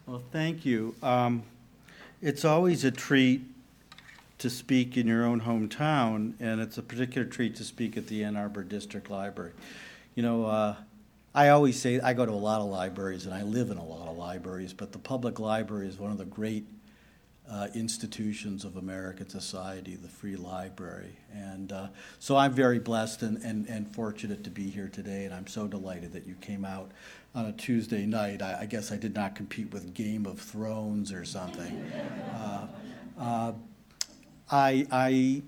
Well, thank you. It's always a treat to speak in your own hometown, and it's a particular treat to speak at the Ann Arbor District Library. You know, I always say I go to a lot of libraries, and I live in a lot of libraries, but the public library is one of the great institutions of American society, the free library. And so I'm very blessed and fortunate to be here today, and I'm so delighted that you came out on a Tuesday night. I guess I did not compete with Game of Thrones or something. I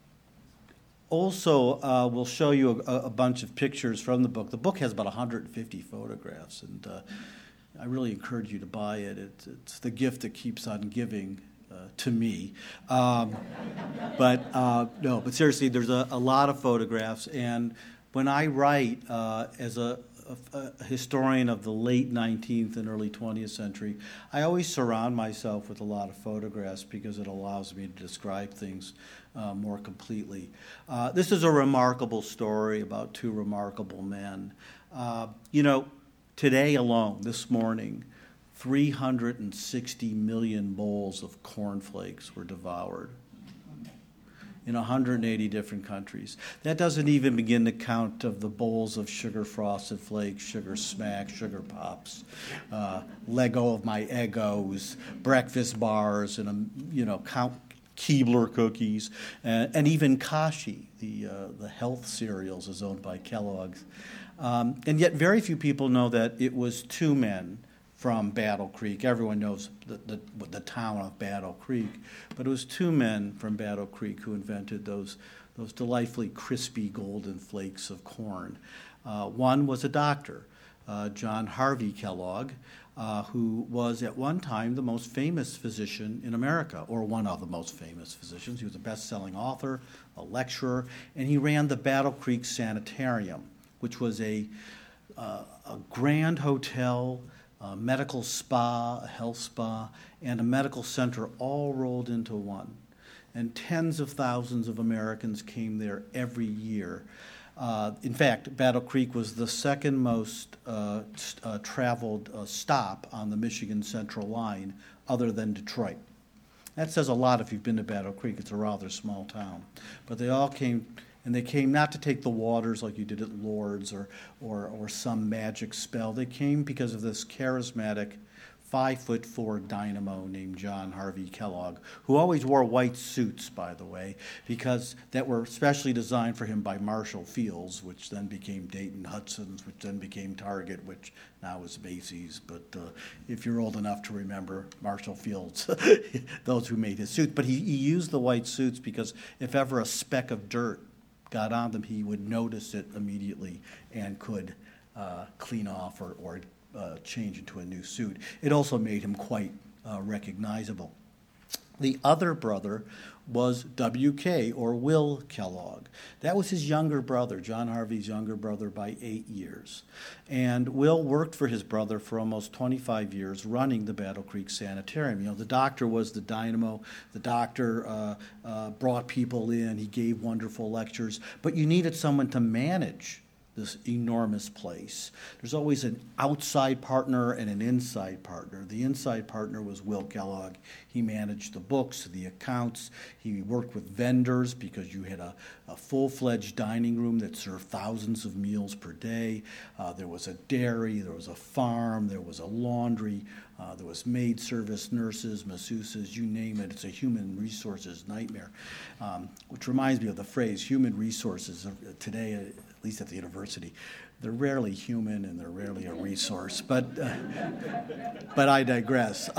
also will show you a bunch of pictures from the book. The book has about 150 photographs, and I really encourage you to buy it. It's the gift that keeps on giving to me. But seriously, there's a lot of photographs. And when I write as a historian of the late 19th and early 20th century, I always surround myself with a lot of photographs because it allows me to describe things more completely. This is a remarkable story about two remarkable men. Today alone, this morning, 360 million bowls of cornflakes were devoured in 180 different countries. That doesn't even begin to count of the bowls of sugar frosted flakes, sugar smacks, sugar pops, Lego of my Eggos, breakfast bars, and Count Keebler cookies, and even Kashi, the health cereals, is owned by Kellogg's. And yet very few people know that it was two men from Battle Creek. Everyone knows the town of Battle Creek, but it was two men from Battle Creek who invented those delightfully crispy golden flakes of corn. One was a doctor, John Harvey Kellogg, who was at one time the most famous physician in America, or one of the most famous physicians. He was a best-selling author, a lecturer, and he ran the Battle Creek Sanitarium, which was a grand hotel, a medical spa, a health spa, and a medical center all rolled into one. And tens of thousands of Americans came there every year. In fact, Battle Creek was the second most traveled stop on the Michigan Central line other than Detroit. That says a lot if you've been to Battle Creek. It's a rather small town. But they all came, and they came not to take the waters like you did at Lourdes or some magic spell. They came because of this charismatic 5'4" dynamo named John Harvey Kellogg, who always wore white suits, by the way, because that were specially designed for him by Marshall Fields, which then became Dayton Hudson's, which then became Target, which now is Macy's. But if you're old enough to remember Marshall Fields, those who made his suits. But he used the white suits because if ever a speck of dirt got on them, he would notice it immediately and could clean off or change into a new suit. It also made him quite recognizable. The other brother was W.K., or Will Kellogg. That was his younger brother, John Harvey's younger brother, by 8 years. And Will worked for his brother for almost 25 years running the Battle Creek Sanitarium. The doctor was the dynamo. The doctor brought people in. He gave wonderful lectures. But you needed someone to manage this enormous place. There's always an outside partner and an inside partner. The inside partner was Will Kellogg. He managed the books, the accounts. He worked with vendors because you had a full-fledged dining room that served thousands of meals per day. There was a dairy, there was a farm, there was a laundry, there was maid service, nurses, masseuses, you name it. It's a human resources nightmare, which reminds me of the phrase human resources today, at least at the university. They're rarely human and they're rarely a resource, but I digress.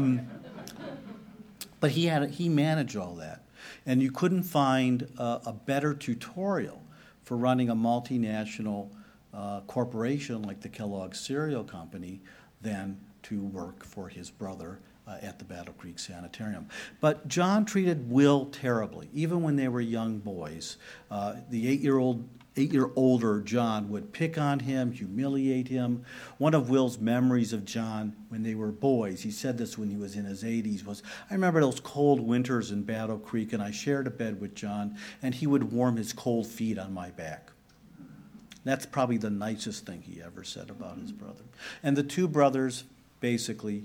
But he managed all that, and you couldn't find a better tutorial for running a multinational corporation like the Kellogg Cereal Company than to work for his brother at the Battle Creek Sanitarium. But John treated Will terribly, even when they were young boys. The eight-year-older John would pick on him, humiliate him. One of Will's memories of John when they were boys, he said this when he was in his 80s, was, I remember those cold winters in Battle Creek, and I shared a bed with John, and he would warm his cold feet on my back. That's probably the nicest thing he ever said about his brother. And the two brothers basically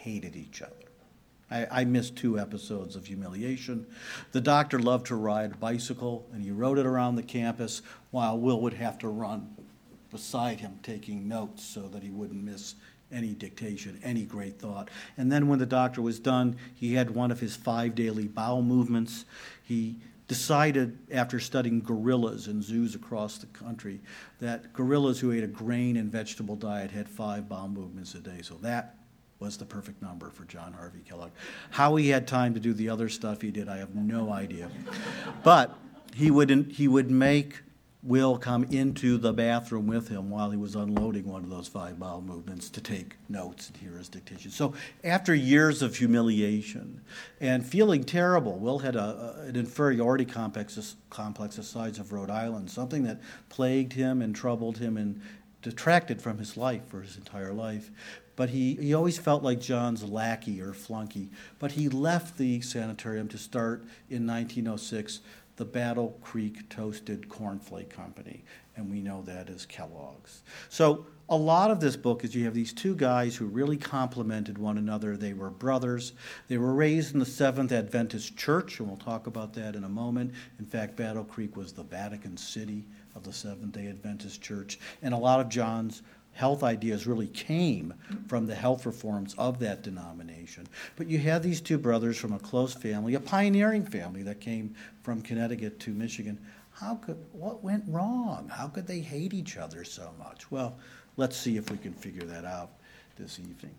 hated each other. I missed 2 episodes of Humiliation. The doctor loved to ride a bicycle, and he rode it around the campus while Will would have to run beside him taking notes so that he wouldn't miss any dictation, any great thought. And then when the doctor was done, he had one of his 5 daily bowel movements. He decided, after studying gorillas in zoos across the country, that gorillas who ate a grain and vegetable diet had 5 bowel movements a day. So that was the perfect number for John Harvey Kellogg. How he had time to do the other stuff he did, I have no idea. But he would make Will come into the bathroom with him while he was unloading one of those 5 bowel movements to take notes and hear his dictation. So after years of humiliation and feeling terrible, Will had an inferiority complex the size of Rhode Island, something that plagued him and troubled him and detracted from his life for his entire life. But he always felt like John's lackey or flunky. But he left the sanitarium to start in 1906 the Battle Creek Toasted Cornflake Company, and we know that as Kellogg's. So a lot of this book is you have these 2 guys who really complemented one another. They were brothers. They were raised in the Seventh Adventist Church, and we'll talk about that in a moment. In fact, Battle Creek was the Vatican City of the Seventh-day Adventist Church, and a lot of John's health ideas really came from the health reforms of that denomination. But you had these 2 brothers from a close family, a pioneering family that came from Connecticut to Michigan. What went wrong? How could they hate each other so much? Well, let's see if we can figure that out this evening.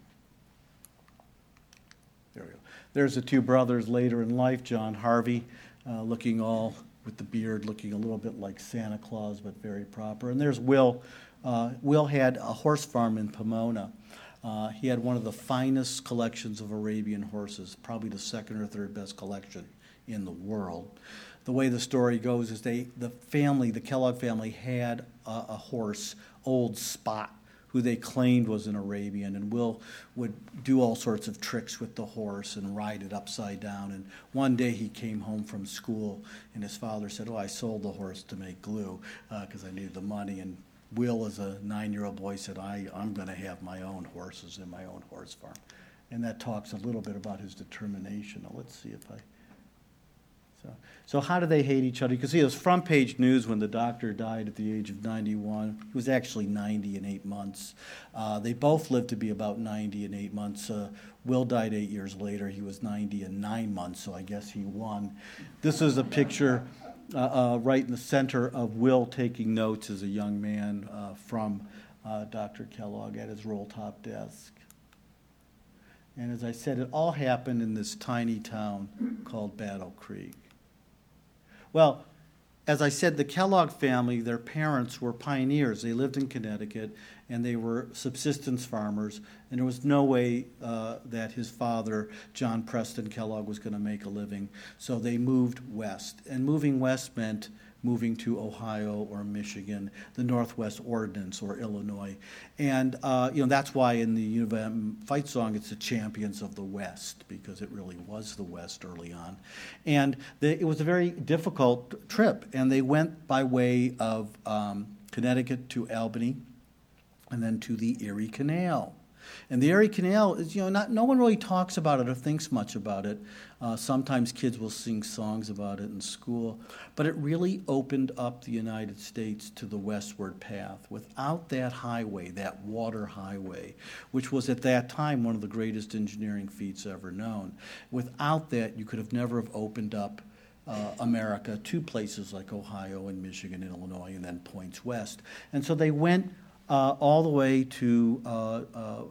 There we go. There's the 2 brothers later in life, John Harvey, looking all with the beard, looking a little bit like Santa Claus, but very proper. And there's Will. Will had a horse farm in Pomona. He had one of the finest collections of Arabian horses, probably the 2nd or 3rd best collection in the world. The way the story goes is the Kellogg family had a horse, Old Spot, who they claimed was an Arabian, and Will would do all sorts of tricks with the horse and ride it upside down. And one day he came home from school, and his father said, I sold the horse to make glue because I needed the money. And Will, as a 9-year-old boy, said, I'm going to have my own horses in my own horse farm. And that talks a little bit about his determination. Now, let's see if I... So how do they hate each other? You can see it was front page news when the doctor died at the age of 91. He was actually 90 and 8 months. They both lived to be about 90 and 8 months. Will died 8 years later. He was 90 and 9 months, so I guess he won. This is a picture right in the center of Will taking notes as a young man from Dr. Kellogg at his roll-top desk. And as I said, it all happened in this tiny town called Battle Creek. Well, as I said, the Kellogg family, their parents were pioneers. They lived in Connecticut, and they were subsistence farmers, and there was no way that his father, John Preston Kellogg, was going to make a living. So they moved west, and moving west meant moving to Ohio or Michigan, the Northwest Ordinance, or Illinois. And that's why in the U of M fight song it's the Champions of the West, because it really was the West early on. And it was a very difficult trip, and they went by way of Connecticut to Albany and then to the Erie Canal. And the Erie Canal is, no one really talks about it or thinks much about it. Sometimes kids will sing songs about it in school. But it really opened up the United States to the westward path. Without that highway, that water highway, which was at that time one of the greatest engineering feats ever known, without that, you could have never have opened up America to places like Ohio and Michigan and Illinois and then points west. And so they went all the way to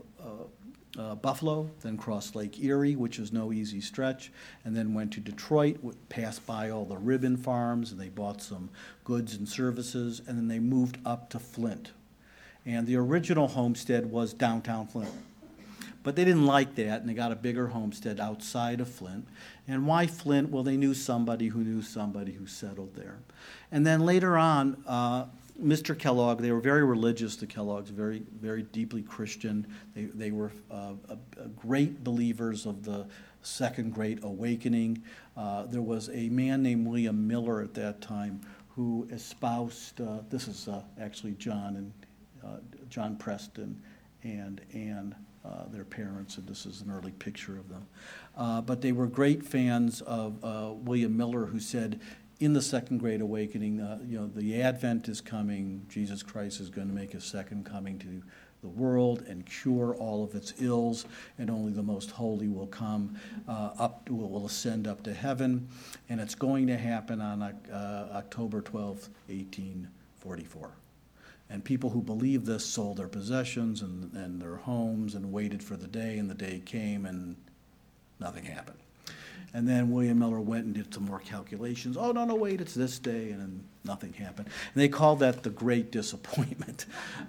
Buffalo, then crossed Lake Erie, which is no easy stretch, and then went to Detroit, passed by all the ribbon farms, and they bought some goods and services, and then they moved up to Flint. And the original homestead was downtown Flint. But they didn't like that, and they got a bigger homestead outside of Flint. And why Flint? Well, they knew somebody who settled there. And then later on, Mr. Kellogg, they were very religious, the Kellogg's, very, very deeply Christian. They were great believers of the Second Great Awakening. There was a man named William Miller at that time who espoused, this is actually John Preston and Ann their parents, and this is an early picture of them. But they were great fans of William Miller, who said, in the Second Great Awakening, the Advent is coming. Jesus Christ is going to make his second coming to the world and cure all of its ills, and only the most holy will come will ascend up to heaven, and it's going to happen on October 12th, 1844. And people who believed this sold their possessions and their homes and waited for the day, and the day came and nothing happened. And then William Miller went and did some more calculations. Oh, no, wait, it's this day, and then nothing happened. And they called that the Great Disappointment.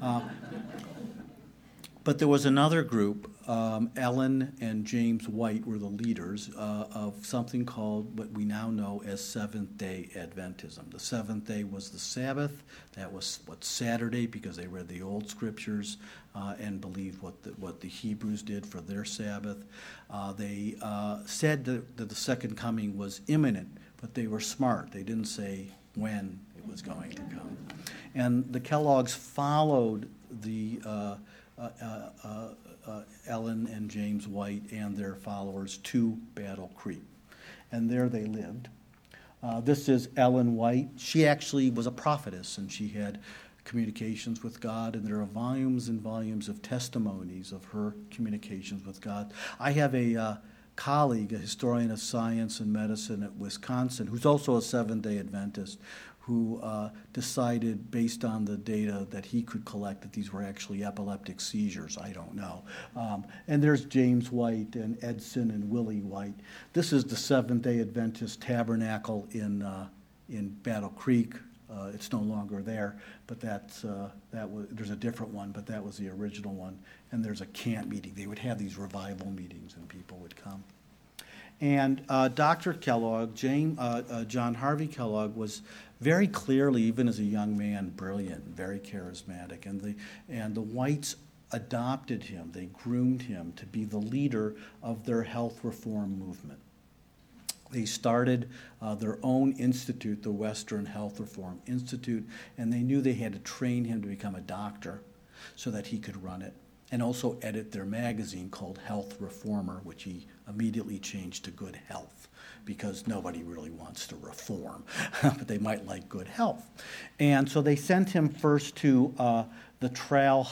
But there was another group, Ellen and James White were the leaders of something called what we now know as Seventh-day Adventism. The seventh day was the Sabbath. That was Saturday, because they read the old scriptures and believed what the Hebrews did for their Sabbath. They said that the second coming was imminent, but they were smart. They didn't say when it was going to come. And the Kellogg's followed the Ellen and James White and their followers to Battle Creek. And there they lived. This is Ellen White. She actually was a prophetess, and she had communications with God, and there are volumes and volumes of testimonies of her communications with God. I have a colleague, a historian of science and medicine at Wisconsin, who's also a Seventh-day Adventist, who decided, based on the data that he could collect, that these were actually epileptic seizures. I don't know. And there's James White and Edson and Willie White. This is the Seventh-day Adventist Tabernacle in Battle Creek. It's no longer there, but there's a different one, but that was the original one. And there's a camp meeting. They would have these revival meetings, and people would come. And Dr. Kellogg, John Harvey Kellogg, was very clearly, even as a young man, brilliant, very charismatic. And the Whites adopted him. They groomed him to be the leader of their health reform movement. They started their own institute, the Western Health Reform Institute, and they knew they had to train him to become a doctor so that he could run it, and also edit their magazine called Health Reformer, which he immediately changed to Good Health, because nobody really wants to reform, but they might like good health. And so they sent him first to the Tral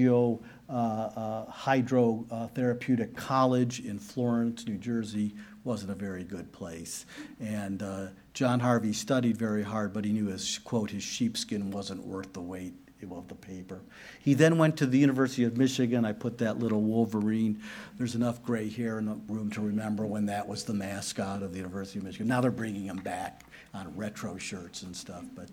Hydrotherapeutic College in Florence, New Jersey. Wasn't a very good place. And John Harvey studied very hard, but he knew his, quote, his sheepskin wasn't worth the weight of the paper. He then went to the University of Michigan. I put that little Wolverine. There's enough gray hair in the room to remember when that was the mascot of the University of Michigan. Now they're bringing him back on retro shirts and stuff. But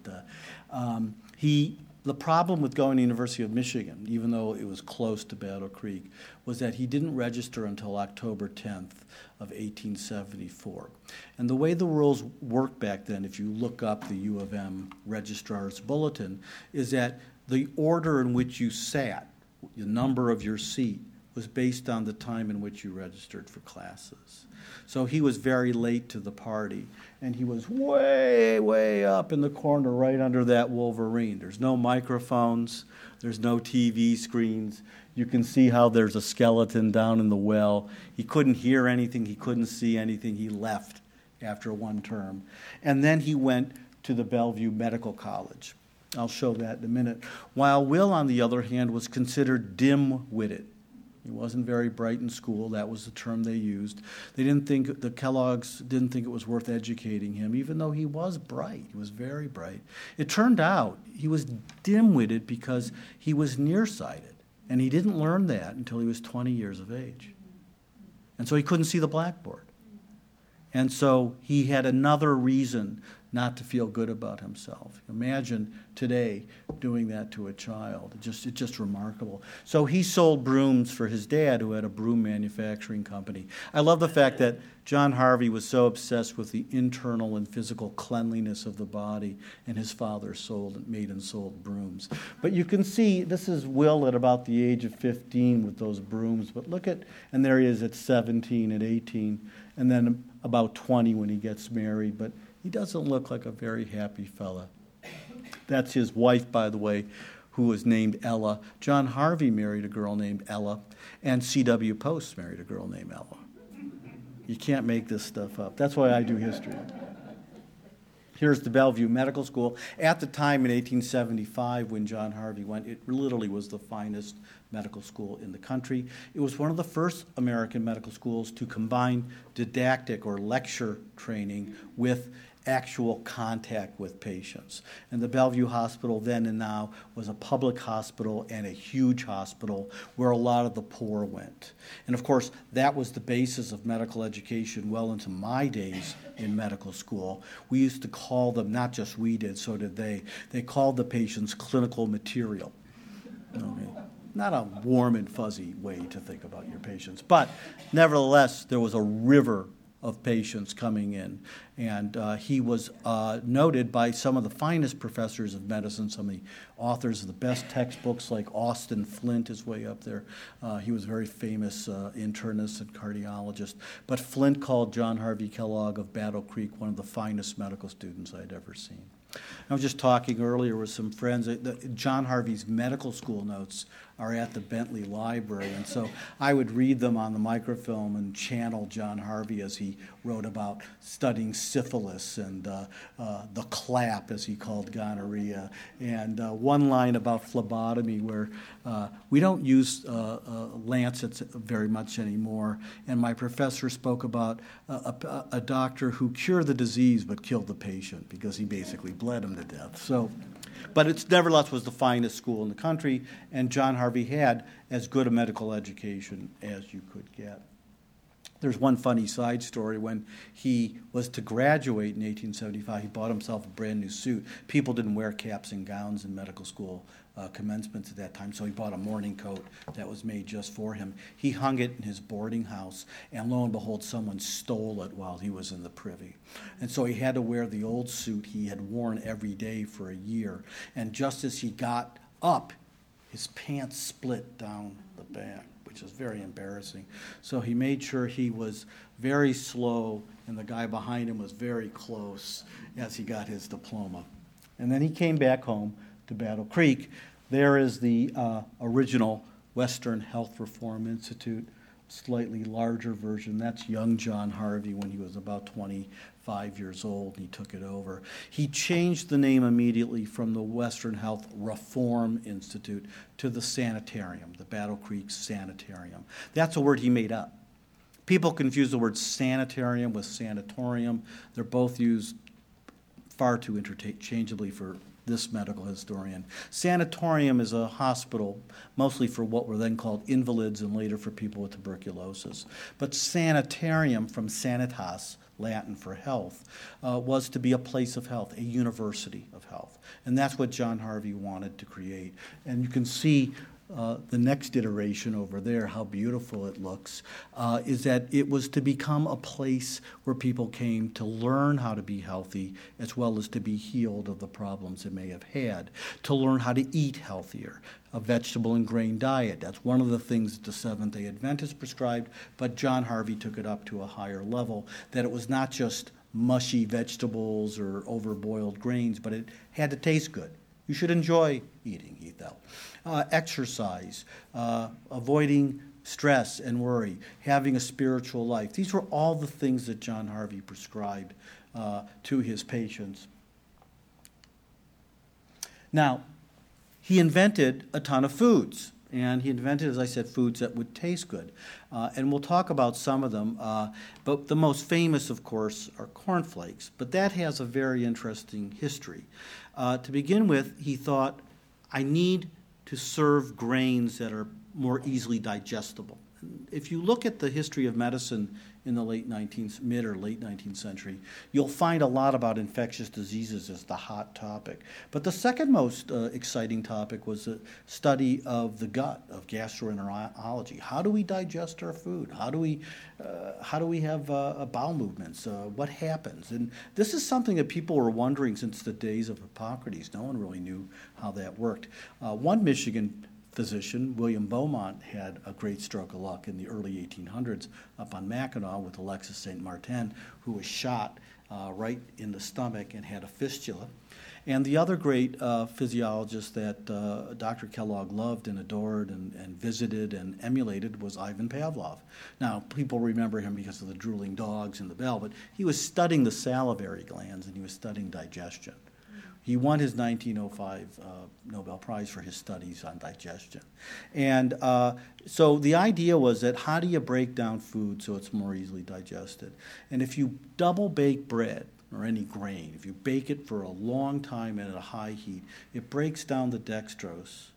the problem with going to the University of Michigan, even though it was close to Battle Creek, was that he didn't register until October 10th of 1874. And the way the rules worked back then, if you look up the U of M Registrar's Bulletin, is that the order in which you sat, the number of your seat, was based on the time in which you registered for classes. So he was very late to the party, and he was way, way up in the corner right under that Wolverine. There's no microphones. There's no TV screens. You can see how there's a skeleton down in the well. He couldn't hear anything. He couldn't see anything. He left after one term. And then he went to the Bellevue Medical College. I'll show that in a minute. While Will, on the other hand, was considered dim-witted. He wasn't very bright in school. That was the term they used. The Kellogg's didn't think it was worth educating him, even though he was bright. He was very bright. It turned out he was dim-witted because he was nearsighted, and he didn't learn that until he was 20 years of age. And so he couldn't see the blackboard. And so he had another reason not to feel good about himself. Imagine today doing that to a child. It's just remarkable. So he sold brooms for his dad, who had a broom manufacturing company. I love the fact that John Harvey was so obsessed with the internal and physical cleanliness of the body, and his father made and sold brooms. But you can see, this is Will at about the age of 15 with those brooms. But look at, and there he is at 17, at 18, and then about 20 when he gets married. But he doesn't look like a very happy fella. That's his wife, by the way, who was named Ella. John Harvey married a girl named Ella, and C.W. Post married a girl named Ella. You can't make this stuff up. That's why I do history. Here's the Bellevue Medical School. At the time in 1875 when John Harvey went, it literally was the finest medical school in the country. It was one of the first American medical schools to combine didactic or lecture training with actual contact with patients. And the Bellevue Hospital then and now was a public hospital and a huge hospital where a lot of the poor went. And of course, that was the basis of medical education well into my days in medical school. We used to call them, not just we did, so did they called the patients clinical material. Okay. Not a warm and fuzzy way to think about your patients, but nevertheless, there was a river of patients coming in. And he was noted by some of the finest professors of medicine, some of the authors of the best textbooks, like Austin Flint is way up there. He was a very famous internist and cardiologist. But Flint called John Harvey Kellogg of Battle Creek one of the finest medical students I'd ever seen. I was just talking earlier with some friends. John Harvey's medical school notes are at the Bentley Library, and so I would read them on the microfilm and channel John Harvey as he wrote about studying syphilis and the clap, as he called gonorrhea, and one line about phlebotomy where we don't use lancets very much anymore, and my professor spoke about a doctor who cured the disease but killed the patient because he basically bled him to death. So, but it nevertheless was the finest school in the country, and John Harvey had as good a medical education as you could get. There's one funny side story. When he was to graduate in 1875, he bought himself a brand new suit. People didn't wear caps and gowns in medical school commencements at that time, so he bought a morning coat that was made just for him. He hung it in his boarding house, and lo and behold, someone stole it while he was in the privy. And so he had to wear the old suit he had worn every day for a year. And just as he got up, his pants split down the back, which is very embarrassing. So he made sure he was very slow, and the guy behind him was very close as he got his diploma. And then he came back home to Battle Creek. There is the original Western Health Reform Institute, slightly larger version. That's young John Harvey when he was about 25 years old, and he took it over. He changed the name immediately from the Western Health Reform Institute to the Sanitarium, the Battle Creek Sanitarium. That's a word he made up. People confuse the word sanitarium with sanatorium. They're both used far too interchangeably for this medical historian. Sanatorium is a hospital mostly for what were then called invalids and later for people with tuberculosis. But sanitarium, from sanitas, Latin for health, was to be a place of health, a university of health. And that's what John Harvey wanted to create. And you can see the next iteration over there, how beautiful it looks, is that it was to become a place where people came to learn how to be healthy as well as to be healed of the problems they may have had, to learn how to eat healthier, a vegetable and grain diet. That's one of the things that the Seventh-day Adventists prescribed, but John Harvey took it up to a higher level, that it was not just mushy vegetables or overboiled grains, but it had to taste good. You should enjoy eating, Ethel. Exercise, avoiding stress and worry, having a spiritual life. These were all the things that John Harvey prescribed to his patients. Now, he invented a ton of foods. And he invented, as I said, foods that would taste good. And we'll talk about some of them. But the most famous, of course, are cornflakes. But that has a very interesting history. To begin with, he thought, I need to serve grains that are more easily digestible. If you look at the history of medicine in the mid or late 19th century, you'll find a lot about infectious diseases as the hot topic. But the second most exciting topic was the study of the gut, of gastroenterology. How do we digest our food? How do we have bowel movements? What happens? And this is something that people were wondering since the days of Hippocrates. No one really knew how that worked. One Michigan physician, William Beaumont, had a great stroke of luck in the early 1800s up on Mackinac with Alexis St. Martin, who was shot right in the stomach and had a fistula. And the other great physiologist that Dr. Kellogg loved and adored and visited and emulated was Ivan Pavlov. Now, people remember him because of the drooling dogs and the bell, but he was studying the salivary glands and he was studying digestion. He won his 1905 Nobel Prize for his studies on digestion. And so the idea was that how do you break down food so it's more easily digested? And if you double bake bread, or any grain, if you bake it for a long time and at a high heat, it breaks down the dextrose,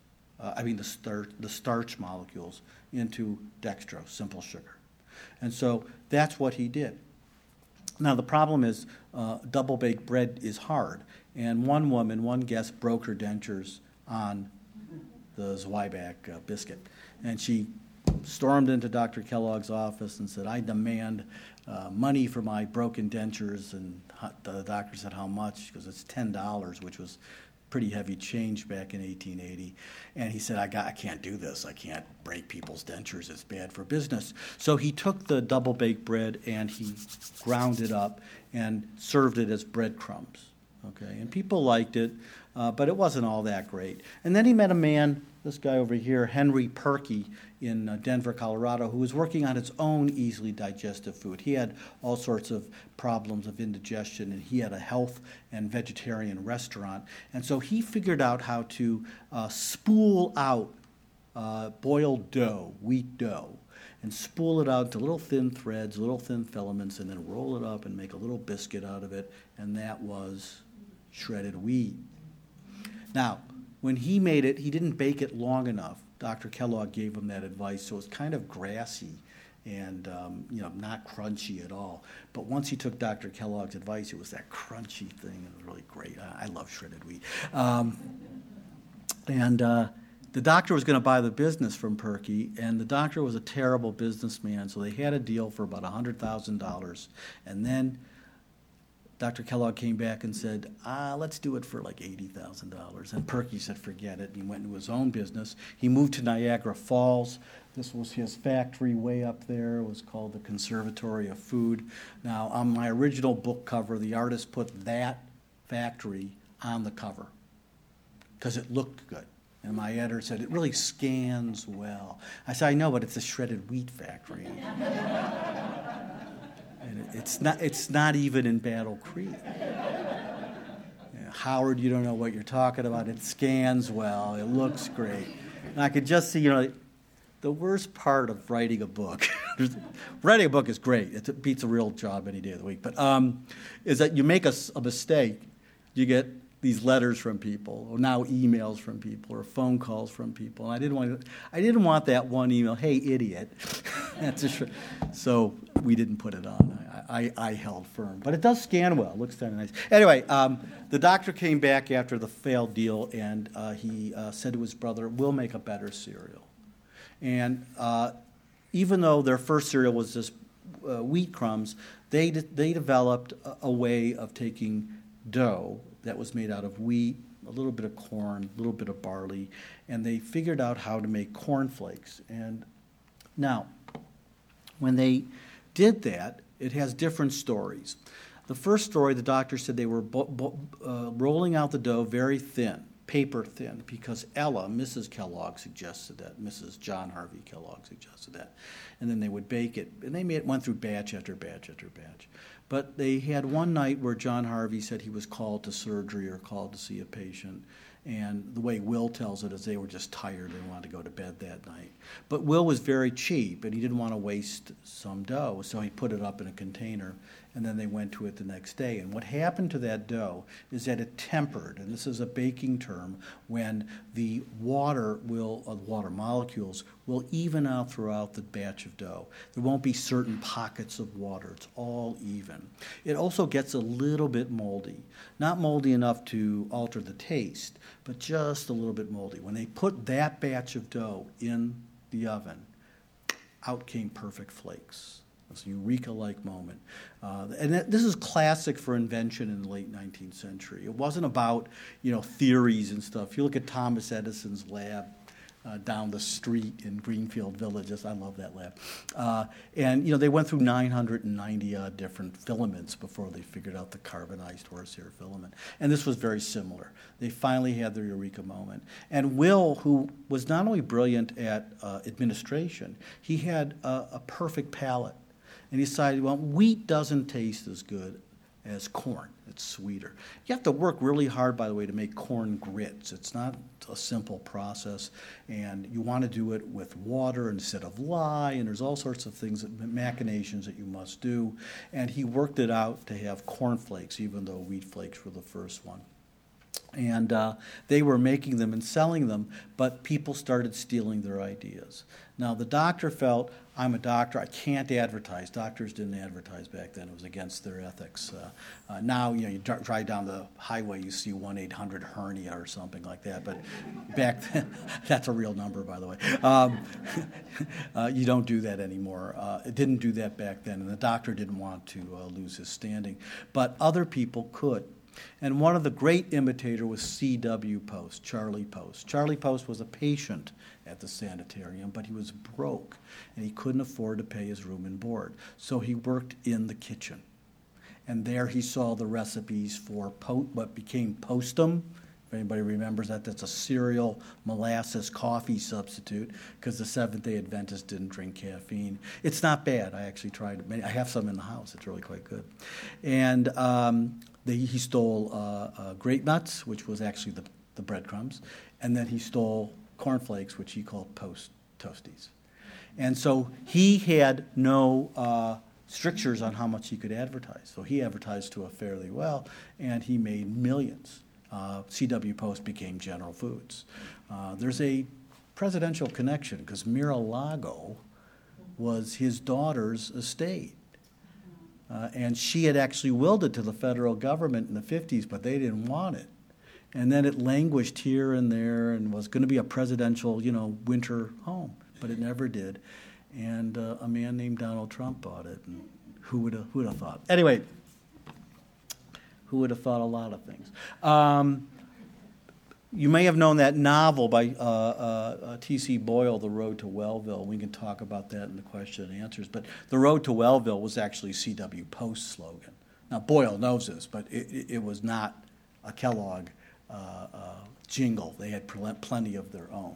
the starch molecules into dextrose, simple sugar. And so that's what he did. Now the problem is double-baked bread is hard, and one guest broke her dentures on the Zwieback biscuit, and she stormed into Dr. Kellogg's office and said, "I demand money for my broken dentures." And the doctor said, "How much?" Because it's $10, which was pretty heavy change back in 1880. And he said, I can't do this. I can't break people's dentures. It's bad for business. So he took the double-baked bread and he ground it up and served it as breadcrumbs. Okay, and people liked it, but it wasn't all that great. And then he met a man, this guy over here, Henry Perky, in Denver, Colorado, who was working on his own easily digestive food. He had all sorts of problems of indigestion, and he had a health and vegetarian restaurant. And so he figured out how to spool out boiled dough, wheat dough, and spool it out to little thin threads, little thin filaments, and then roll it up and make a little biscuit out of it, and that was shredded wheat. Now, when he made it, he didn't bake it long enough. Dr. Kellogg gave him that advice, so it's kind of grassy and not crunchy at all. But once he took Dr. Kellogg's advice, it was that crunchy thing. It was really great. I love shredded wheat. The doctor was going to buy the business from Perky, and the doctor was a terrible businessman, so they had a deal for about $100,000. And then Dr. Kellogg came back and said, let's do it for like $80,000. And Perky said, forget it. And he went into his own business. He moved to Niagara Falls. This was his factory way up there. It was called the Conservatory of Food. Now, on my original book cover, the artist put that factory on the cover because it looked good. And my editor said, it really scans well. I said, I know, but it's a shredded wheat factory. And it's not even in Battle Creek. Howard, you don't know what you're talking about. It scans well. It looks great. And I could just see, the worst part of writing a book, writing a book is great. It beats a real job any day of the week. But is that you make a mistake, you get these letters from people, or now emails from people, or phone calls from people. And I didn't want that one email, hey, idiot. So we didn't put it on. I held firm. But it does scan well. It looks kind of nice. Anyway, the doctor came back after the failed deal, and he said to his brother, we'll make a better cereal. And even though their first cereal was just wheat crumbs, they developed a way of taking dough that was made out of wheat, a little bit of corn, a little bit of barley, and they figured out how to make cornflakes. And now, when they did that, it has different stories. The first story, the doctor said they were rolling out the dough very thin, paper thin, because Ella, Mrs. Kellogg, suggested that. Mrs. John Harvey Kellogg suggested that. And then they would bake it. And they went through batch after batch after batch. But they had one night where John Harvey said he was called to surgery or called to see a patient. And the way Will tells it is they were just tired and wanted to go to bed that night. But Will was very cheap, and he didn't want to waste some dough, so he put it up in a container, and then they went to it the next day. And what happened to that dough is that it tempered, and this is a baking term, when the water molecules will even out throughout the batch of dough. There won't be certain pockets of water. It's all even. It also gets a little bit moldy. Not moldy enough to alter the taste, but just a little bit moldy. When they put that batch of dough in the oven, out came perfect flakes. It's a eureka-like moment. And this is classic for invention in the late 19th century. It wasn't about, theories and stuff. If you look at Thomas Edison's lab, down the street in Greenfield Villages. I love that lab. And they went through 990 different filaments before they figured out the carbonized horsehair filament. And this was very similar. They finally had their eureka moment. And Will, who was not only brilliant at administration, he had a perfect palate. And he decided, well, wheat doesn't taste as good as corn. It's sweeter. You have to work really hard, by the way, to make corn grits. It's not a simple process, and you want to do it with water instead of lye, and there's all sorts of things, machinations that you must do. And he worked it out to have corn flakes, even though wheat flakes were the first one. And they were making them and selling them, but people started stealing their ideas. Now, the doctor felt, I'm a doctor, I can't advertise. Doctors didn't advertise back then. It was against their ethics. Now, you drive down the highway, you see 1-800-hernia or something like that. But back then, that's a real number, by the way. You don't do that anymore. It didn't do that back then, and the doctor didn't want to lose his standing. But other people could. And one of the great imitators was C.W. Post, Charlie Post. Charlie Post was a patient at the sanitarium, but he was broke, and he couldn't afford to pay his room and board. So he worked in the kitchen. And there he saw the recipes for what became Postum. If anybody remembers that, that's a cereal molasses coffee substitute, because the Seventh-day Adventists didn't drink caffeine. It's not bad. I actually tried it. I have some in the house. It's really quite good. And he stole grape nuts, which was actually the breadcrumbs, and then he stole cornflakes, which he called Post Toasties. And so he had no strictures on how much he could advertise. So he advertised to it fairly well, and he made millions. C.W. Post became General Foods. There's a presidential connection, because Mar-a-Lago was his daughter's estate. And she had actually willed it to the federal government in the 50s, but they didn't want it. And then it languished here and there and was going to be a presidential, winter home, but it never did. And a man named Donald Trump bought it. And who would have thought? Anyway, who would have thought a lot of things? You may have known that novel by T.C. Boyle, The Road to Wellville. We can talk about that in the question and answers. But The Road to Wellville was actually C.W. Post's slogan. Now, Boyle knows this, but it was not a Kellogg jingle. They had plenty of their own.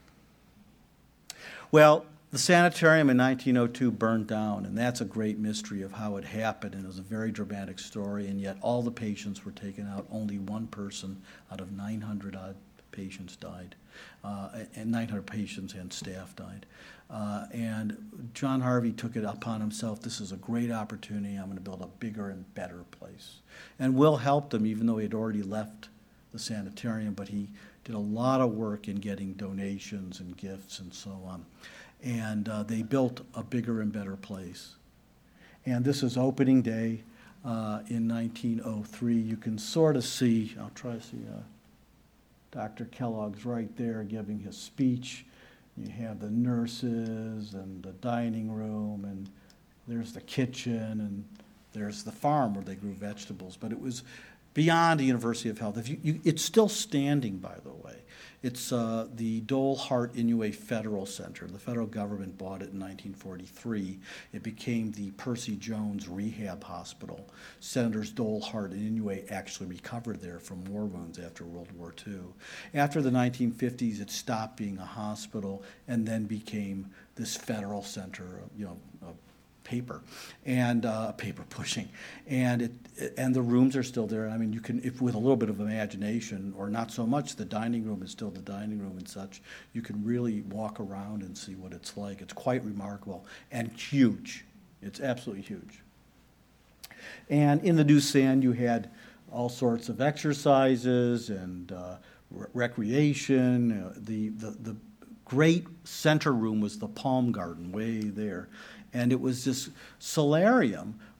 Well, the sanitarium in 1902 burned down, and that's a great mystery of how it happened, and it was a very dramatic story, and yet all the patients were taken out. Only one person out of 900-odd patients died, and 900 patients and staff died. And John Harvey took it upon himself. This is a great opportunity. I'm going to build a bigger and better place. And Will helped him, even though he had already left the sanitarium, but he did a lot of work in getting donations and gifts and so on. And they built a bigger and better place. And this is opening day in 1903. You can sort of see, I'll try to see, Dr. Kellogg's right there giving his speech. You have the nurses and the dining room, and there's the kitchen, and there's the farm where they grew vegetables. But it was beyond the University of Health. It's still standing, by the way. It's the Dole Hart Inouye Federal Center. The federal government bought it in 1943. It became the Percy Jones Rehab Hospital. Senators Dole Hart and Inouye actually recovered there from war wounds after World War II. After the 1950s, it stopped being a hospital and then became this federal center, paper and paper pushing, and the rooms are still there. I mean, you can, if with a little bit of imagination, or not so much, the dining room is still the dining room and such. You can really walk around and see what it's like. It's quite remarkable and huge. It's absolutely huge. And in the new sand, you had all sorts of exercises and recreation. The great center room was the Palm Garden way there. And it was this solarium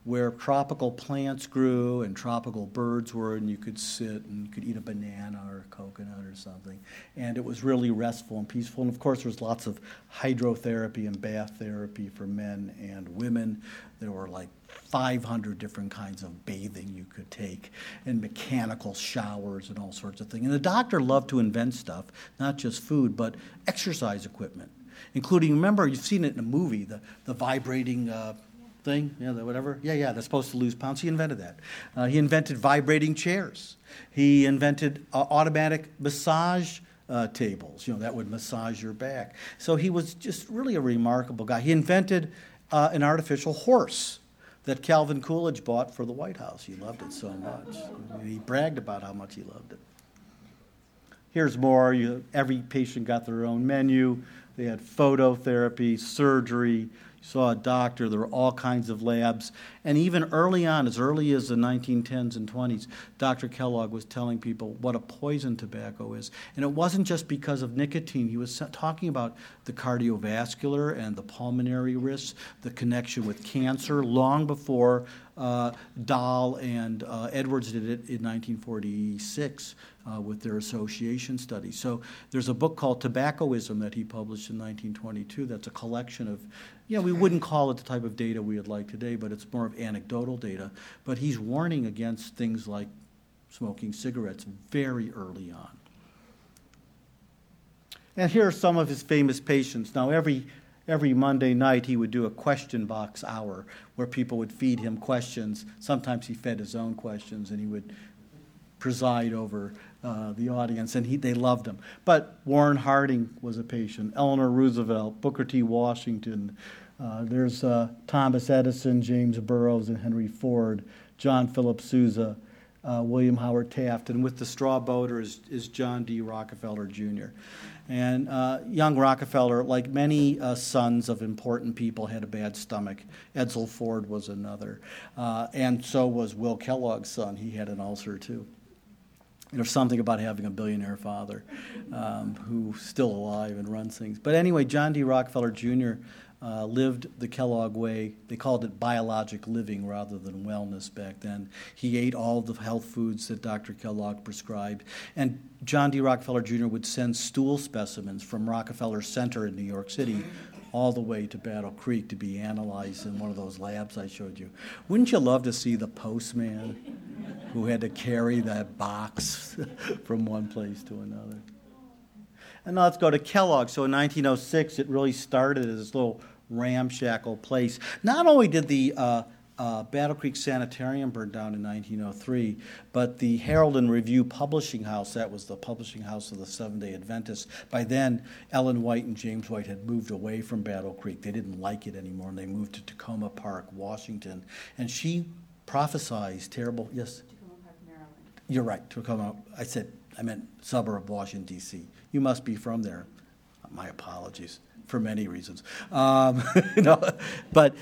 where tropical plants grew and tropical birds were, and you could sit and you could eat a banana or a coconut or something. And it was really restful and peaceful. And of course, there was lots of hydrotherapy and bath therapy for men and women. There were like 500 different kinds of bathing you could take, and mechanical showers and all sorts of things. And the doctor loved to invent stuff, not just food, but exercise equipment, including, remember, you've seen it in a movie, the vibrating thing, whatever. Yeah, they're supposed to lose pounds. He invented that. He invented vibrating chairs. He invented automatic massage tables, that would massage your back. So he was just really a remarkable guy. He invented an artificial horse that Calvin Coolidge bought for the White House. He loved it so much. He bragged about how much he loved it. Here's more. Every patient got their own menu. They had phototherapy, surgery. You saw a doctor. There were all kinds of labs. And even early on, as early as the 1910s and 20s, Dr. Kellogg was telling people what a poison tobacco is. And it wasn't just because of nicotine. He was talking about the cardiovascular and the pulmonary risks, the connection with cancer, long before Dahl and Edwards did it in 1946 with their association study. So there's a book called Tobaccoism that he published in 1922 that's a collection of, we wouldn't call it the type of data we would like today, but it's more of anecdotal data. But he's warning against things like smoking cigarettes very early on. And here are some of his famous patients. Now, every Monday night, he would do a question box hour where people would feed him questions. Sometimes he fed his own questions, and he would preside over the audience, and they loved him. But Warren Harding was a patient, Eleanor Roosevelt, Booker T. Washington. There's Thomas Edison, James Burroughs, and Henry Ford, John Philip Sousa, William Howard Taft, and with the straw boater is John D. Rockefeller, Jr. And young Rockefeller, like many sons of important people, had a bad stomach. Edsel Ford was another. And so was Will Kellogg's son. He had an ulcer, too. There's something about having a billionaire father who's still alive and runs things. But anyway, John D. Rockefeller, Jr. Lived the Kellogg way. They called it biologic living rather than wellness back then. He ate all the health foods that Dr. Kellogg prescribed. And John D. Rockefeller Jr. would send stool specimens from Rockefeller Center in New York City all the way to Battle Creek to be analyzed in one of those labs I showed you. Wouldn't you love to see the postman who had to carry that box from one place to another? And now let's go to Kellogg. So in 1906, it really started as this little ramshackle place. Not only did the Battle Creek Sanitarium burn down in 1903, but the Herald and Review publishing house, that was the publishing house of the Seventh-day Adventists. By then, Ellen White and James White had moved away from Battle Creek. They didn't like it anymore, and they moved to Tacoma Park, Washington. And she prophesied terrible, yes? Tacoma Park, Maryland. You're right, Tacoma. I meant suburb of Washington, D.C. You must be from there. My apologies for many reasons. But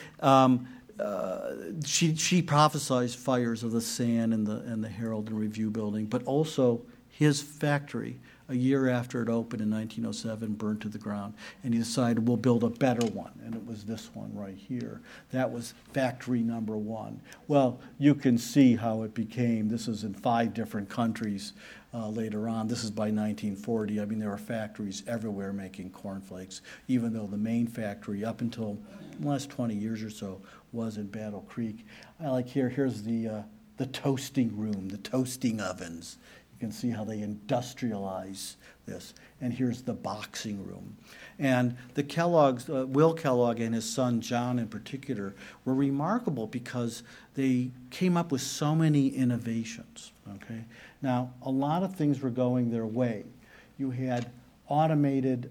she prophesied fires of the Sand and the Herald and Review building, but also his factory, a year after it opened in 1907, burned to the ground. And he decided, we'll build a better one. And it was this one right here. That was factory number one. Well, you can see how it became. This is in 5 different countries later on. This is by 1940. I mean, there were factories everywhere making cornflakes, even though the main factory up until the last 20 years or so was in Battle Creek. I like here's the toasting room, the toasting ovens. You can see how they industrialize this. And here's the boxing room. And the Kellogg's, Will Kellogg and his son John in particular, were remarkable because they came up with so many innovations. Okay. Now, a lot of things were going their way. You had automated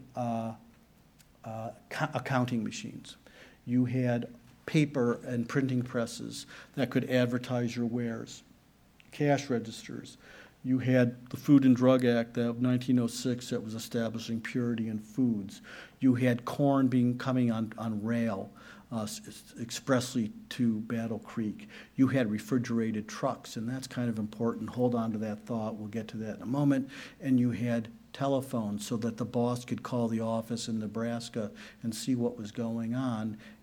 accounting machines. You had paper and printing presses that could advertise your wares, cash registers. You had the Food and Drug Act of 1906 that was establishing purity in foods. You had corn coming on rail expressly to Battle Creek. You had refrigerated trucks, and that's kind of important. Hold on to that thought. We'll get to that in a moment. And you had telephones so that the boss could call the office in Nebraska and see what was going on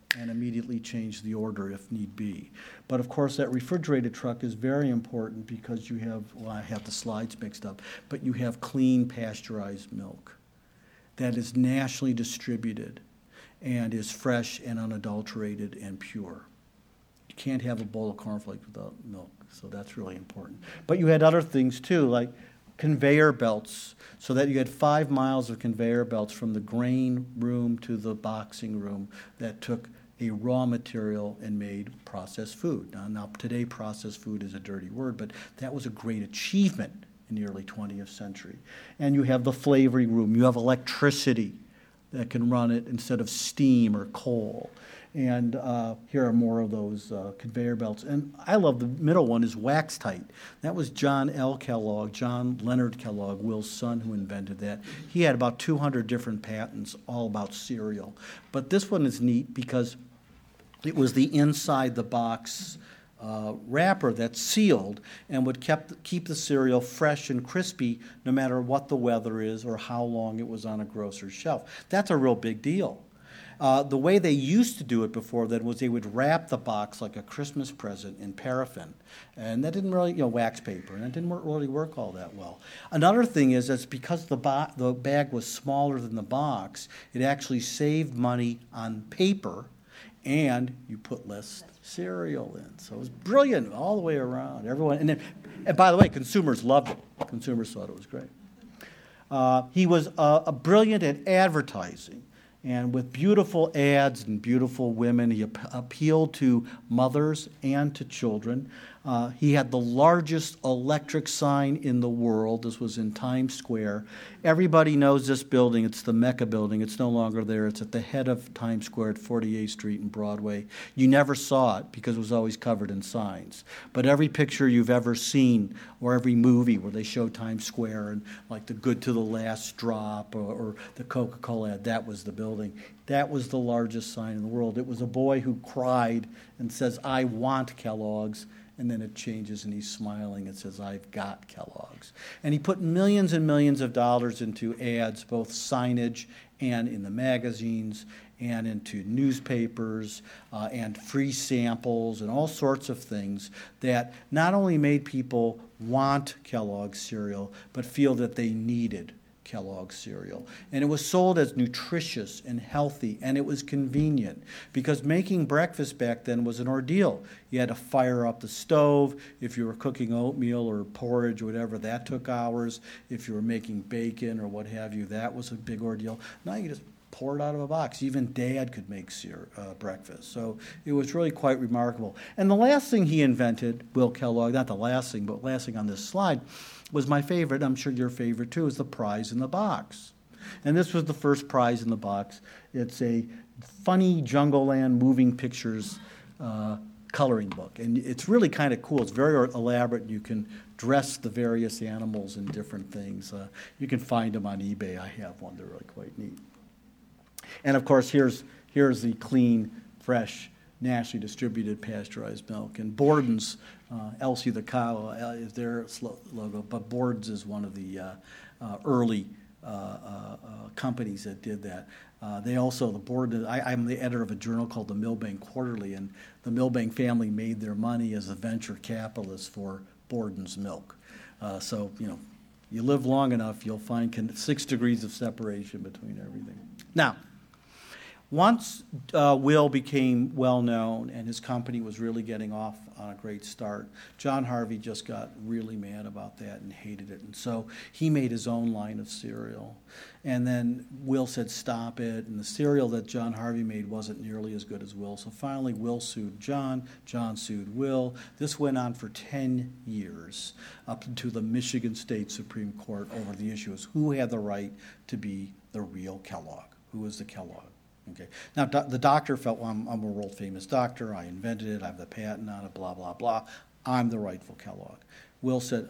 and immediately change the order if need be. But of course, that refrigerated truck is very important because you have, well, I have the slides mixed up, but you have clean pasteurized milk that is nationally distributed and is fresh and unadulterated and pure. You can't have a bowl of cornflakes without milk, so that's really important. But you had other things too, like conveyor belts, so that you had 5 miles of conveyor belts from the grain room to the boxing room that took a raw material and made processed food. Now today processed food is a dirty word, but that was a great achievement in the early 20th century. And you have the flavoring room. You have electricity that can run it instead of steam or coal. And here are more of those conveyor belts. And I love the middle one is wax tight. That was John L. Kellogg, John Leonard Kellogg, Will's son, who invented that. He had about 200 different patents all about cereal. But this one is neat because it was the inside the box wrapper that's sealed and would keep the cereal fresh and crispy no matter what the weather is or how long it was on a grocer's shelf. That's a real big deal. The way they used to do it before then was they would wrap the box like a Christmas present in paraffin. And that didn't really, wax paper, and it didn't really work all that well. Another thing is that because the bag was smaller than the box, it actually saved money on paper, and you put less cereal in. So it was brilliant all the way around. Everyone, and by the way, consumers loved it. Consumers thought it was great. He was brilliant at advertising. And with beautiful ads and beautiful women, he appealed to mothers and to children. He had the largest electric sign in the world. This was in Times Square. Everybody knows this building. It's the Mecca building. It's no longer there. It's at the head of Times Square at 48th Street and Broadway. You never saw it because it was always covered in signs. But every picture you've ever seen or every movie where they show Times Square and like the Good to the Last Drop or the Coca-Cola ad, that was the building. That was the largest sign in the world. It was a boy who cried and says, "I want Kellogg's." And then it changes and he's smiling and says, "I've got Kellogg's." And he put millions and millions of dollars into ads, both signage and in the magazines and into newspapers and free samples and all sorts of things that not only made people want Kellogg's cereal, but feel that they needed Kellogg's cereal. And it was sold as nutritious and healthy, and it was convenient because making breakfast back then was an ordeal. You had to fire up the stove. If you were cooking oatmeal or porridge or whatever, that took hours. If you were making bacon or what have you, that was a big ordeal. Now you just pour it out of a box. Even Dad could make breakfast. So it was really quite remarkable. And the last thing he invented, Will Kellogg, not the last thing, but last thing on this slide, was my favorite, I'm sure your favorite too, is the prize in the box. And this was the first prize in the box. It's a funny Jungleland moving pictures coloring book. And it's really kind of cool. It's very elaborate. You can dress the various animals in different things. You can find them on eBay. I have one. They're really quite neat. And of course, here's the clean, fresh, nationally distributed pasteurized milk. And Borden's, Elsie the cow is their logo, but Borden's is one of the early companies that did that. They also, the Borden, I'm the editor of a journal called the Milbank Quarterly, and the Milbank family made their money as a venture capitalist for Borden's milk. So, you live long enough, you'll find 6 degrees of separation between everything. Now, once Will became well-known and his company was really getting off on a great start, John Harvey just got really mad about that and hated it. And so he made his own line of cereal. And then Will said, "Stop it." And the cereal that John Harvey made wasn't nearly as good as Will. So finally, Will sued John. John sued Will. This went on for 10 years, up to the Michigan State Supreme Court over the issue of who had the right to be the real Kellogg. Who was the Kellogg? Okay. Now, the doctor felt, well, I'm a world-famous doctor. I invented it. I have the patent on it, blah, blah, blah. I'm the rightful Kellogg. Will said,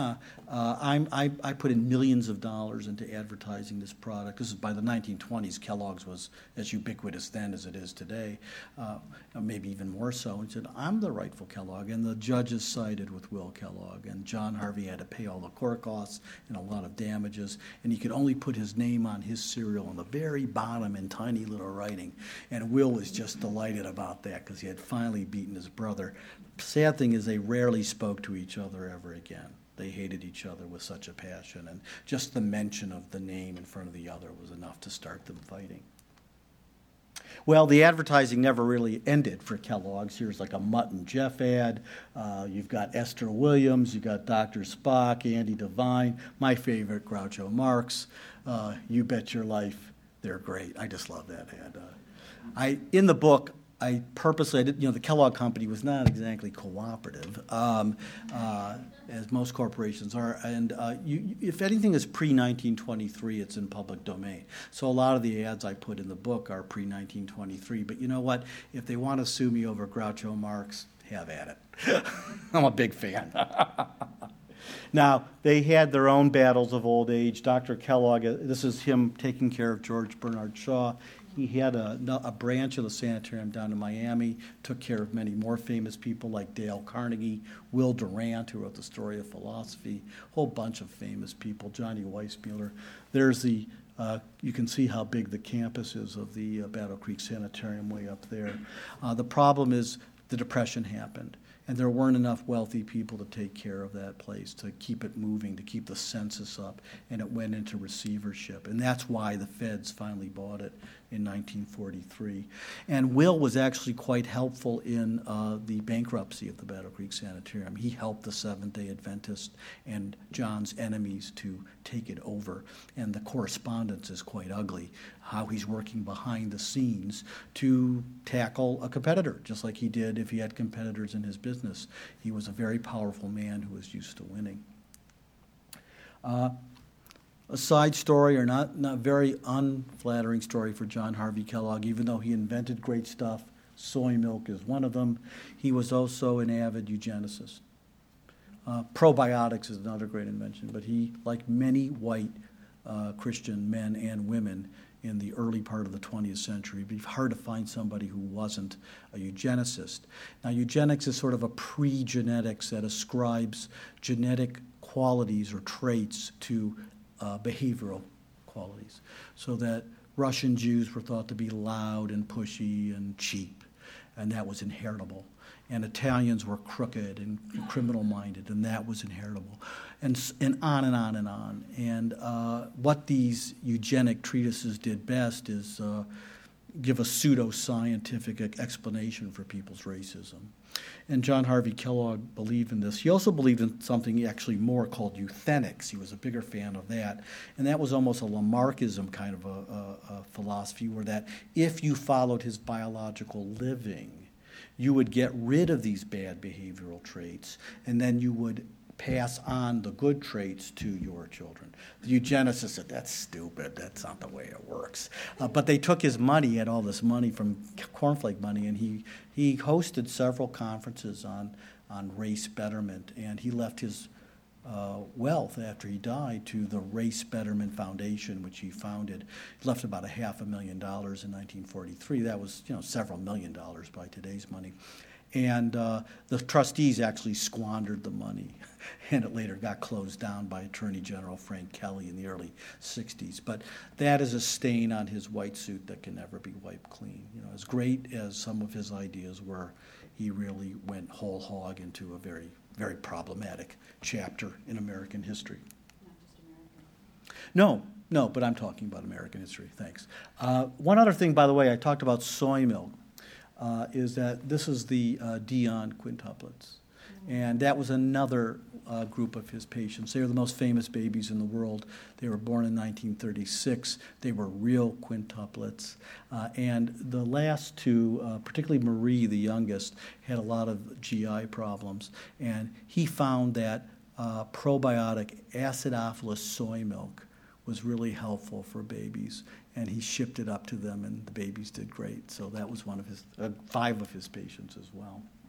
I put in millions of dollars into advertising this product. This is by the 1920s. Kellogg's was as ubiquitous then as it is today, maybe even more so. He said, I'm the rightful Kellogg. And the judges sided with Will Kellogg. And John Harvey had to pay all the court costs and a lot of damages. And he could only put his name on his cereal on the very bottom in tiny little writing. And Will was just delighted about that because he had finally beaten his brother. Sad thing is they rarely spoke to each other ever again. They hated each other with such a passion, and just the mention of the name in front of the other was enough to start them fighting. Well, the advertising never really ended for Kellogg's. Here's like a Mutt and Jeff ad. You've got Esther Williams. You've got Dr. Spock, Andy Devine. My favorite, Groucho Marx. You Bet Your Life. They're great. I just love that ad. In the book, I purposely, the Kellogg Company was not exactly cooperative, as most corporations are. And if anything is pre-1923, it's in public domain. So a lot of the ads I put in the book are pre-1923. But you know what? If they want to sue me over Groucho Marx, have at it. I'm a big fan. Now, they had their own battles of old age. Dr. Kellogg, this is him taking care of George Bernard Shaw. He had a branch of the sanitarium down in Miami, took care of many more famous people like Dale Carnegie, Will Durant, who wrote The Story of Philosophy, a whole bunch of famous people, Johnny Weissmuller. There's you can see how big the campus is of the Battle Creek Sanitarium way up there. The problem is the Depression happened. And there weren't enough wealthy people to take care of that place, to keep it moving, to keep the census up, and it went into receivership. And that's why the feds finally bought it in 1943. And Will was actually quite helpful in the bankruptcy of the Battle Creek Sanitarium. He helped the Seventh-day Adventists and John's enemies to take it over. And the correspondence is quite ugly, how he's working behind the scenes to tackle a competitor, just like he did if he had competitors in his business. He was a very powerful man who was used to winning. A side story, or not very unflattering story for John Harvey Kellogg, even though he invented great stuff. Soy milk is one of them. He was also an avid eugenicist. Probiotics is another great invention, but he, like many white Christian men and women in the early part of the 20th century, it'd be hard to find somebody who wasn't a eugenicist. Now, eugenics is sort of a pre-genetics that ascribes genetic qualities or traits to behavioral qualities, so that Russian Jews were thought to be loud and pushy and cheap, and that was inheritable. And Italians were crooked and criminal-minded, and that was inheritable, and on and on and on. And what these eugenic treatises did best is give a pseudo-scientific explanation for people's racism. And John Harvey Kellogg believed in this. He also believed in something actually more called euthenics. He was a bigger fan of that. And that was almost a Lamarckism kind of a philosophy, where that if you followed his biological living, you would get rid of these bad behavioral traits, and then you would pass on the good traits to your children. The eugenicists said, that's stupid, that's not the way it works. But they took his money, he had all this money from cornflake money, and he hosted several conferences on race betterment, and he left his wealth after he died to the Race Betterment Foundation, which he founded. He left about $500,000 in 1943. That was several $1 million by today's money. And the trustees actually squandered the money, and it later got closed down by Attorney General Frank Kelly in the early 60s. But that is a stain on his white suit that can never be wiped clean. As great as some of his ideas were, he really went whole hog into a very, very problematic chapter in American history. Not just American. No, but I'm talking about American history. Thanks. One other thing, by the way, I talked about soy milk. Is that this is the Dion quintuplets. And that was another group of his patients. They are the most famous babies in the world. They were born in 1936. They were real quintuplets. And the last two, particularly Marie, the youngest, had a lot of GI problems. And he found that probiotic acidophilus soy milk was really helpful for babies, and he shipped it up to them, and the babies did great. So that was one of his 5 of his patients as well.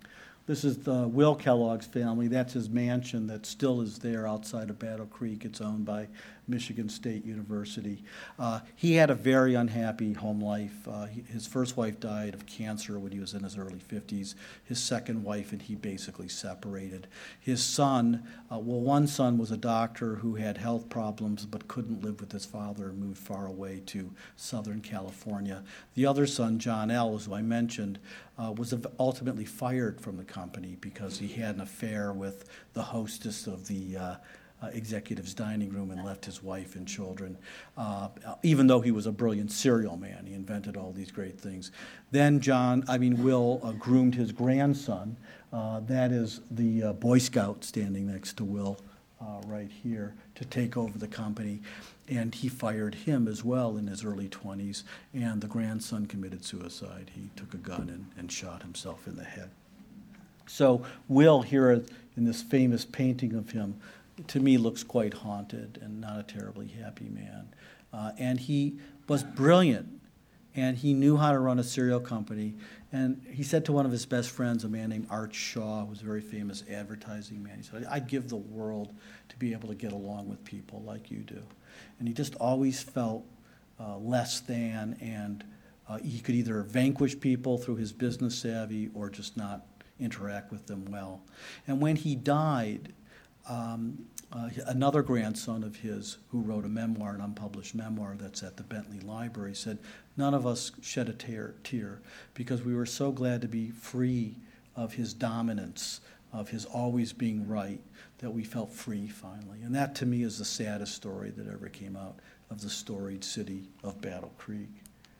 This is the Will Kellogg's family. That's his mansion that still is there outside of Battle Creek. It's owned by Michigan State University. He had a very unhappy home life. His first wife died of cancer when he was in his early 50s. His second wife and he basically separated. His son, one son was a doctor who had health problems but couldn't live with his father and moved far away to Southern California. The other son, John L., who I mentioned, was ultimately fired from the company because he had an affair with the hostess of the executive's dining room and left his wife and children, even though he was a brilliant serial man. He invented all these great things. Then Will groomed his grandson. That is the Boy Scout standing next to Will right here to take over the company. And he fired him as well in his early 20s, and the grandson committed suicide. He took a gun and shot himself in the head. So Will, here in this famous painting of him, to me looks quite haunted and not a terribly happy man. And he was brilliant, and he knew how to run a cereal company. And he said to one of his best friends, a man named Art Shaw, who was a very famous advertising man, he said, "I'd give the world to be able to get along with people like you do." And he just always felt less than, and he could either vanquish people through his business savvy or just not interact with them well. And when he died, another grandson of his who wrote a memoir, an unpublished memoir that's at the Bentley Library, said, "None of us shed a tear because we were so glad to be free of his dominance, of his always being right, that we felt free finally." And that to me is the saddest story that ever came out of the storied city of Battle Creek.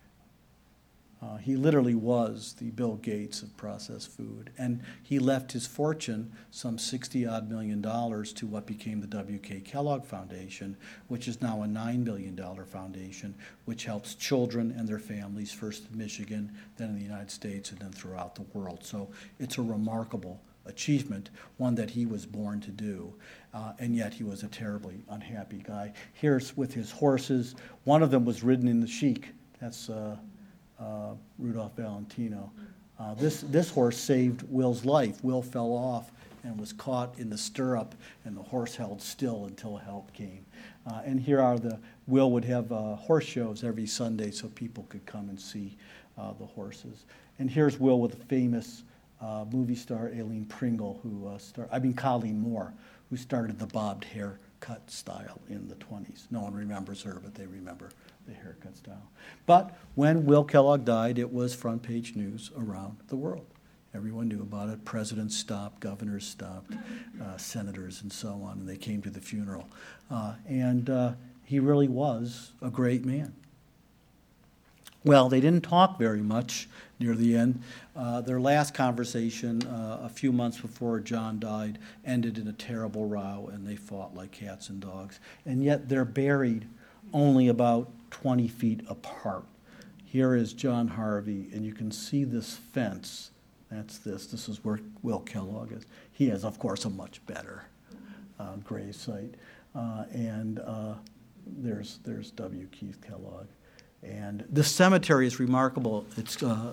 He literally was the Bill Gates of processed food. And he left his fortune, some $60-odd million, to what became the W.K. Kellogg Foundation, which is now a $9 billion foundation, which helps children and their families, first in Michigan, then in the United States, and then throughout the world. So it's a remarkable achievement, one that he was born to do, and yet he was a terribly unhappy guy. Here's with his horses. One of them was ridden in the Sheik. That's Rudolph Valentino. This horse saved Will's life. Will fell off and was caught in the stirrup, and the horse held still until help came. And here are Will would have horse shows every Sunday so people could come and see the horses. And here's Will with the famous movie star Aileen Pringle, Colleen Moore, who started the bobbed haircut style in the 20s. No one remembers her, but they remember the haircut style. But when Will Kellogg died, it was front page news around the world. Everyone knew about it. Presidents stopped, governors stopped, senators and so on, and they came to the funeral. And he really was a great man. Well, they didn't talk very much near the end. Their last conversation, a few months before John died, ended in a terrible row, and they fought like cats and dogs. And yet they're buried only about 20 feet apart. Here is John Harvey, and you can see this fence. That's this. This is where Will Kellogg is. He has, of course, a much better grave site. And there's W. Keith Kellogg. And this cemetery is remarkable. It's the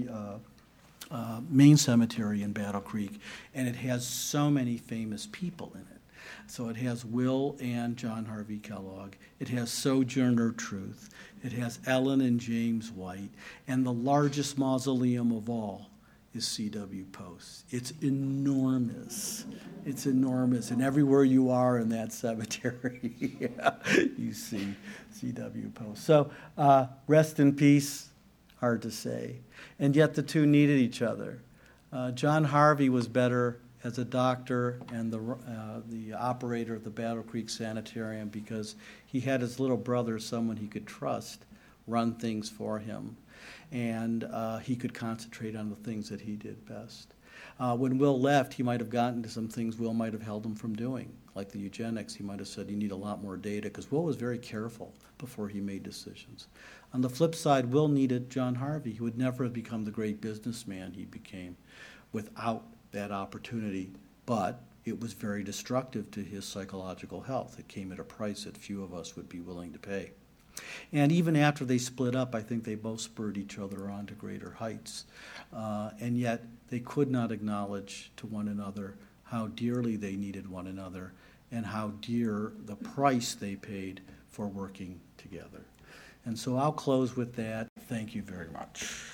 main cemetery in Battle Creek, and it has so many famous people in it. So it has Will and John Harvey Kellogg. It has Sojourner Truth. It has Ellen and James White. And the largest mausoleum of all is C.W. Post. It's enormous. It's enormous. And everywhere you are in that cemetery, you see C.W. Post. So rest in peace, hard to say. And yet the two needed each other. John Harvey was better as a doctor and the operator of the Battle Creek Sanitarium because he had his little brother, someone he could trust, run things for him. And he could concentrate on the things that he did best. When Will left, he might have gotten to some things Will might have held him from doing, like the eugenics. He might have said, you need a lot more data, because Will was very careful before he made decisions. On the flip side, Will needed John Harvey. He would never have become the great businessman he became without that opportunity, but it was very destructive to his psychological health. It came at a price that few of us would be willing to pay. And even after they split up, I think they both spurred each other on to greater heights. And yet they could not acknowledge to one another how dearly they needed one another and how dear the price they paid for working together. And so I'll close with that. Thank you very much.